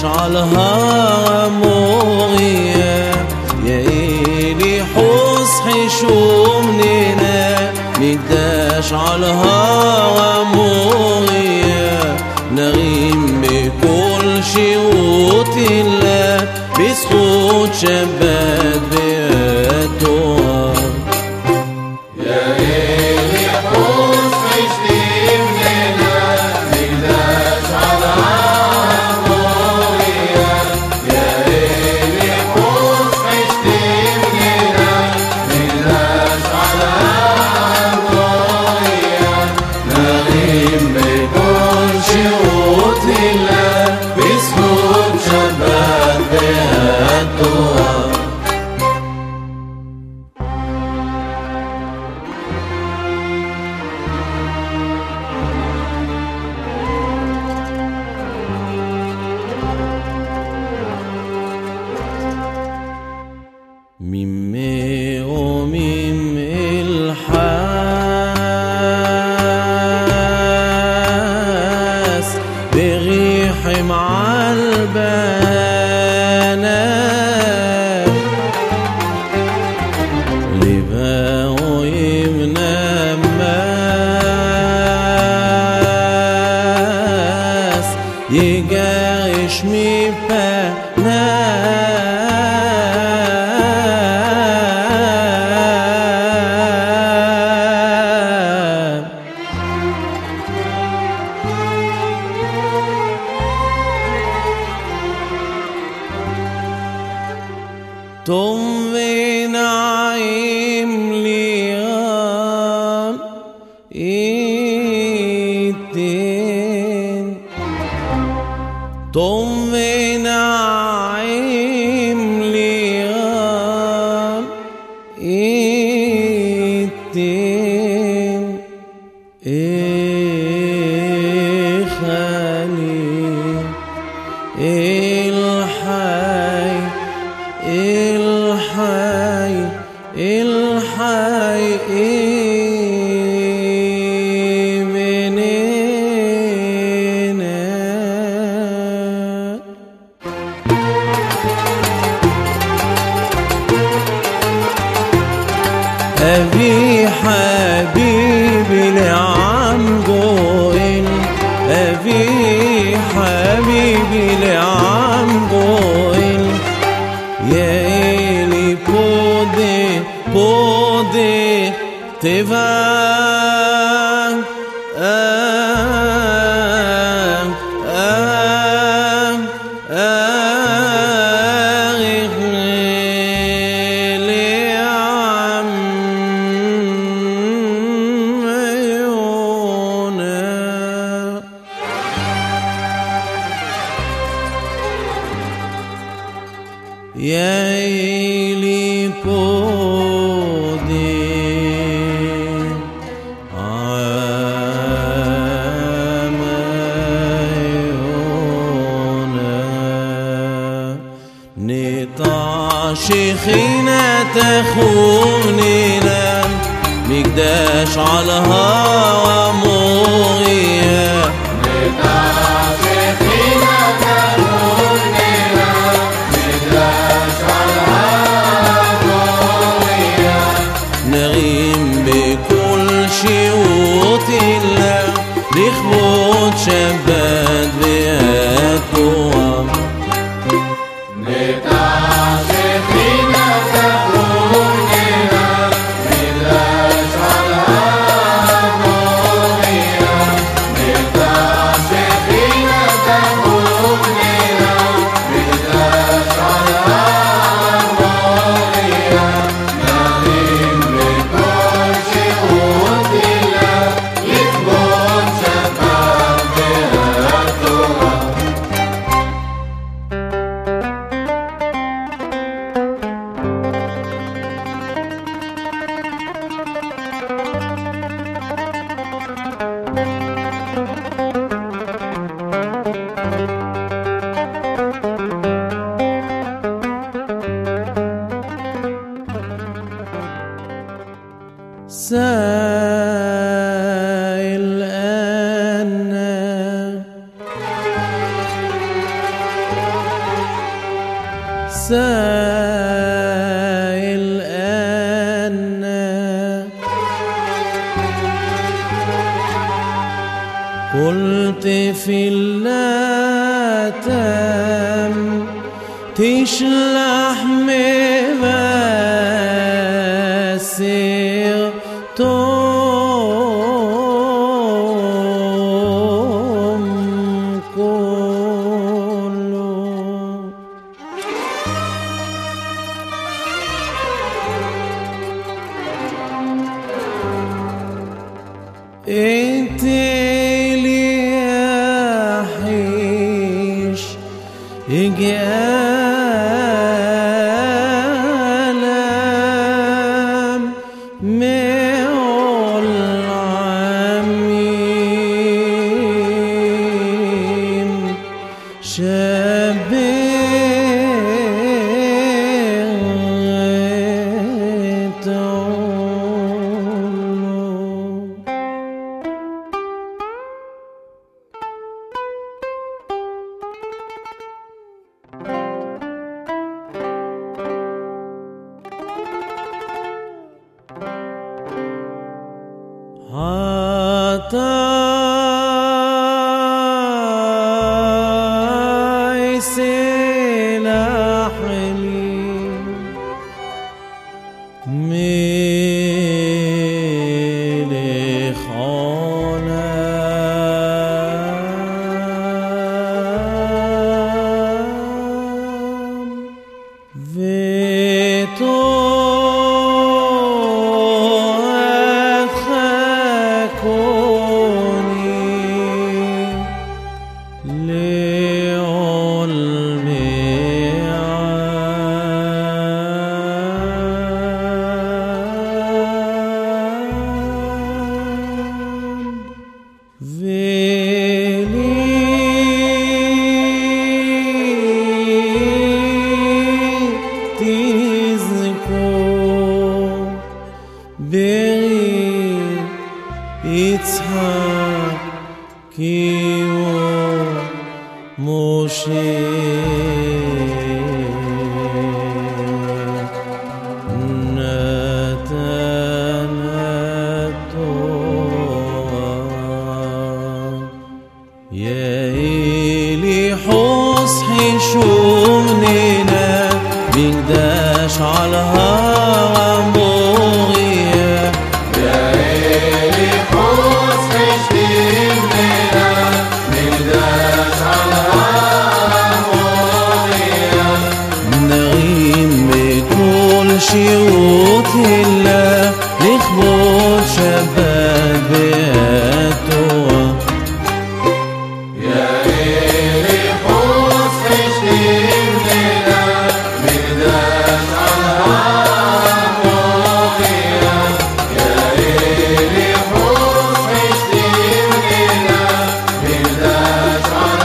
على هاموغيا يا إلي حصحي شومننا مقداش على هاموغيا نغيم بكل شيوط الله بسخوت شبات بيتوها يا إلي حصحي شومننا مقداش على هاموغيا يا إلي حصحي شومننا مقداش على هاموغيا نغيم بكل شيوط الله بسخوت شبات بيتوها ميمي وميم الحاس بريح مع البنات لباو يمنى ماس يجاش توم ونعيم ليام إيتين توم ونعيم ليام إيتين إخاني الحي الحي الحي مننا أبي حبيبي لعم قويل أبي حبيبي لعم قويل يا إلي بودي تفان يا إلي بودي عميونا نطع شيخنا تخوننا مقداش على هوا موغيا نغيم بكل شيوط الله لخبوت شبات بيتوها نطع شيخنا تخوننا مقداش على هاموغيا نطع شيخنا تخوننا مقداش على هاموغيا نغيم بكل شيوط الله لخبوت شبات بيتوها سائل أنا قلت في اللاتم تشلح مباسر توم كله انت لي حيش يقالم مول عميم شبيت عطاي سلاح لي ملك عالم فيتو יצחק קימו משה נתן התורה יהי לי חוס חישומנינה מקדש על הר המוריה שירות הילה לכבוד שבת והתורה יהי לי חוס חשבים לילה מקדש על המוריה יהי לי חוס חשבים לילה מקדש על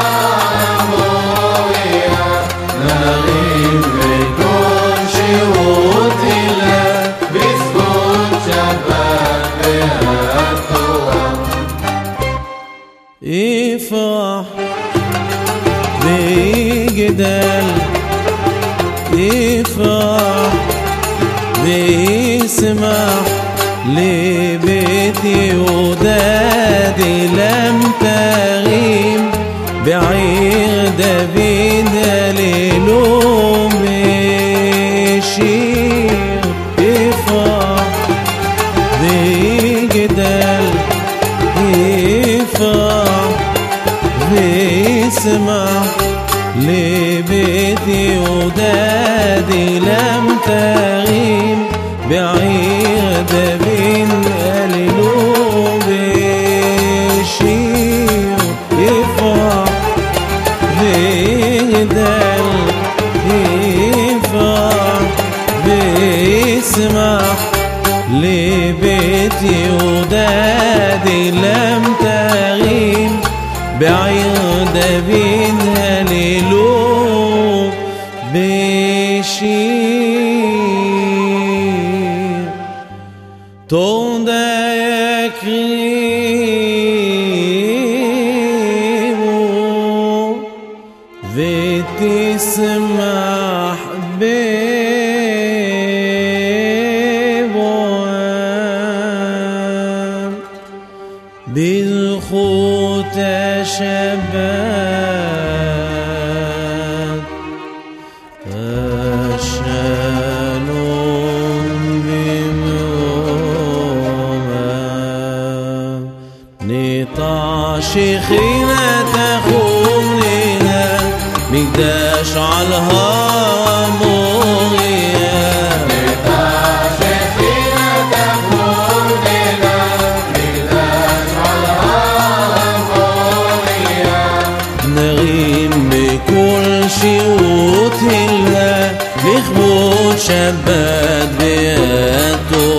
המוריה נרים בקול שירות הילה בזכות שבת והתורה יפרח ויגדל יפרח וישמח לבית יהודה דילם תרים בעיר דוד הללו בשיר יפרח ויגדל יפרח וישמח לבית יהודה דילם תרים בעיר דוד הללו בשיר יפרח ויגדל יפרח וישמח לבית יהודה דילם תרים בעיר דוד הללו בשיר תודה יקריבו ותשמח בבואם בזכות شباب الشالوم بموما نطع شيخينا تخونينا مقداش عالهوا مغيا نغيم بكل شيوت هلا لخبوت شبات بياتو